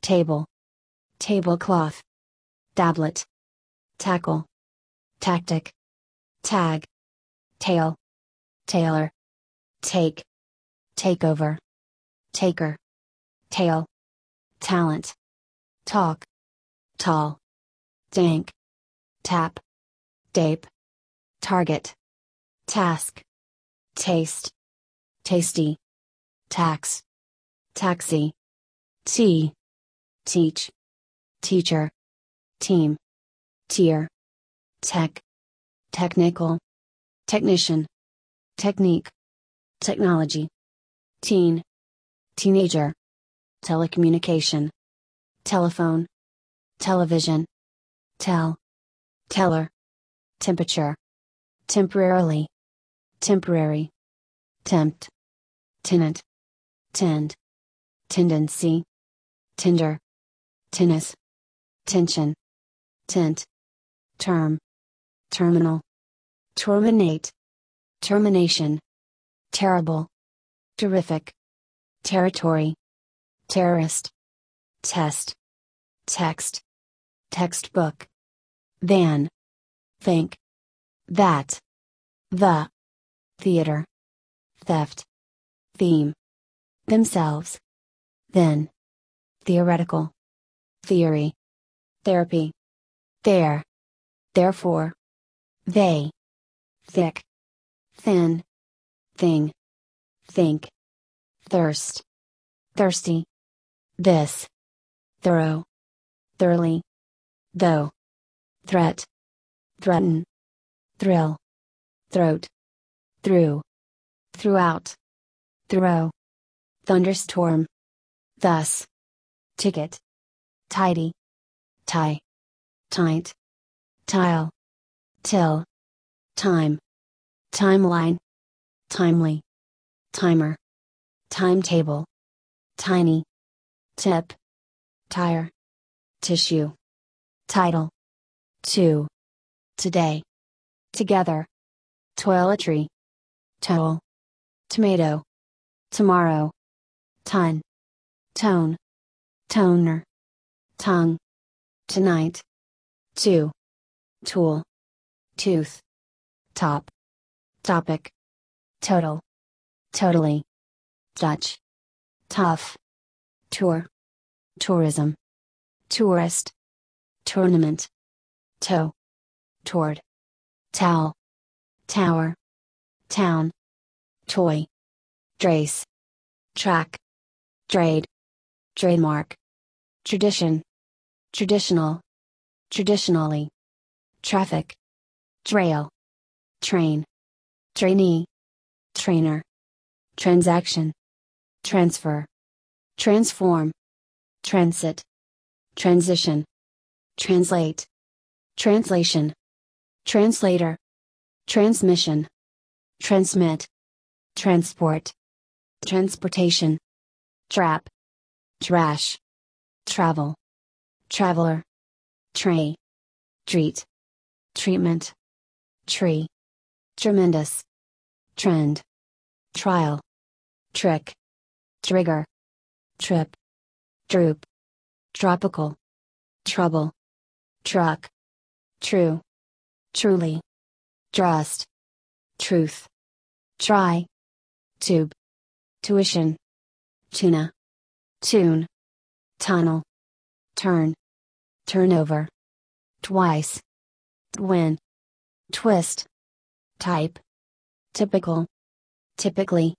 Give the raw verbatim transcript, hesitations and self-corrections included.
table, tablecloth, tablet, tackle, tactic, tag, tail, tailor, take, takeover, taker, tail, talent, talk, tall, dank, tap, dape, target, task, taste, tasty, tax, taxi, tea, teach, teacher, team, tier, tech, technical, technician, technique, technology, teen, teenager, telecommunication, telephone, television, tell, teller, temperature, temporarily, temporary, tempt, tenant, tend, tendency, tinder, tennis, tension, tent, term, terminal, terminate, termination, terrible, terrific, territory, terrorist, test, text, textbook, van, think, that, the, theater, theft, theme, themselves, then, theoretical, theory, therapy, there, therefore, they, thick, thin, thing, think, thirst, thirsty, this, thorough, thoroughly, though, threat, threaten, thrill, throat, through, throughout, throw, thunderstorm, thus, ticket, tidy, tie, tight, tile, till, time, timeline, timely, timer, timetable, tiny, tip, tire, tissue, title, two, today, together, toiletry, towel, tomato, tomorrow, ton, tone, toner, tongue, tonight, two, tool, tooth, top, topic, total, totally, Dutch, tough, tour, tourism, tourist, tournament, toe, toward, towel, tower, town, toy, trace, track, trade, trademark, tradition, traditional, traditionally, traffic, trail, train, trainee, trainer, transaction, transfer, transform, transit, transition, translate, translation, translator, transmission, transmit, transport, transportation, trap, trash, travel, traveler, tray, treat, treatment, tree, tremendous, trend, trial, trick, trigger, trip, droop, tropical, trouble, truck, true, truly, trust, truth, try, tube, tuition, tuna, tune, tunnel, turn, turnover, twice, twin, twist, type, typical, typically,